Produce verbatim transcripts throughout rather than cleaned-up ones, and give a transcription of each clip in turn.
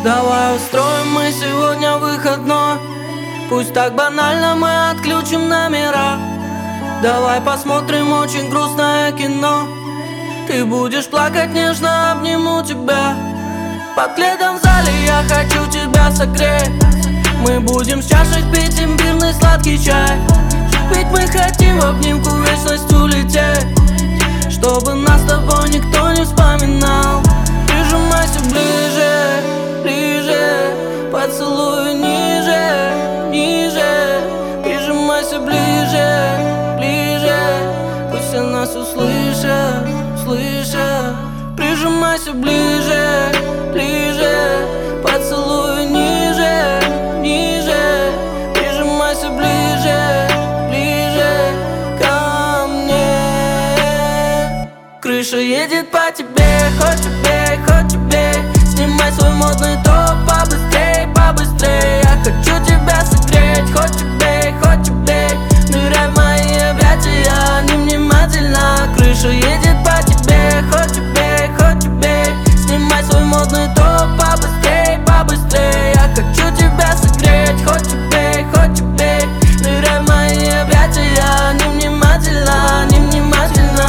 Давай устроим мы сегодня выходной. Пусть так банально мы отключим номера. Давай посмотрим очень грустное кино. Ты будешь плакать, нежно обниму тебя. Под летом в зале я хочу тебя согреть. Мы будем с чашей пить имбирный сладкий чай. Ведь мы хотим в обнимку в вечность улететь, чтобы нас с тобой никто не вспоминал. Прижимайся ближе, ближе, поцелуй ниже, ниже. Прижимайся ближе, ближе, пусть все нас услышат, услышат. Прижимайся ближе, ближе, поцелуй ниже, ниже. Прижимайся ближе, ближе ко мне. Крыша едет по тебе, хоть убей, хоть убей. Снимай свой модный топ побыстрей, побыстрей. Я хочу тебя согреть, хоть убей, хоть убей. Ныряй в мои объятия, невнимательно. Крыша едет по тебе, хоть убей, хоть убей. Снимай свой модный топ побыстрей, побыстрей. Я хочу тебя согреть, хоть убей, хоть убей. Ныряй в мои объятия, невнимательно, невнимательно.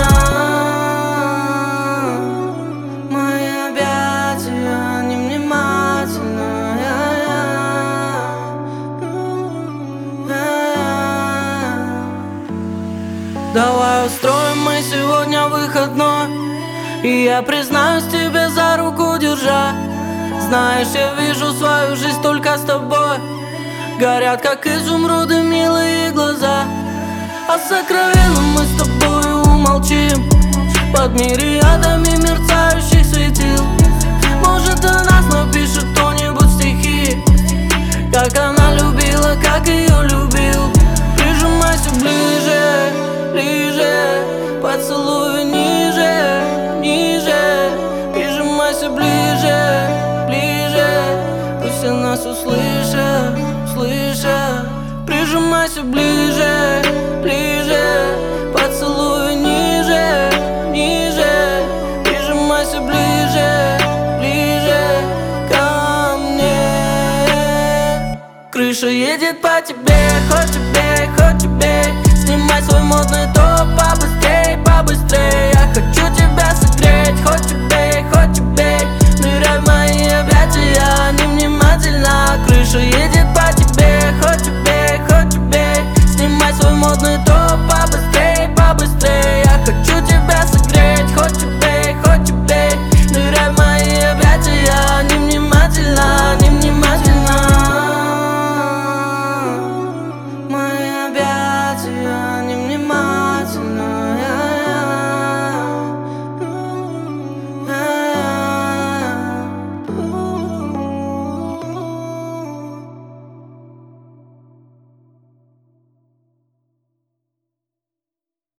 Мои объятия, невнимательно. Давай устроим мы сегодня выходной. И я признаюсь тебе, за руку держа. Знаешь, я вижу свою жизнь только с тобой. Горят, как изумруды, милые глаза. О сокровенном мы с тобой умолчим. Под мириадами мерцающих светил. Может, о нас напишет кто-нибудь стихи, как она любила, как ее любил. Прижимайся ближе, ближе, поцелуй ниже, ниже. Прижимайся ближе, ближе, пусть все нас услышат, услышат. Прижимайся ближе, ближе, поцелуй ниже, ниже. Прижимайся ближе, ближе ко мне. Крыша едет по тебе, хоть убей, хоть убей. Снимай свой модный топ побыстрей, побыстрей. Я хочу тебя согреть, хоть убей, хоть убей. Ныряй в мои объятия, невнимательно. Крыша едет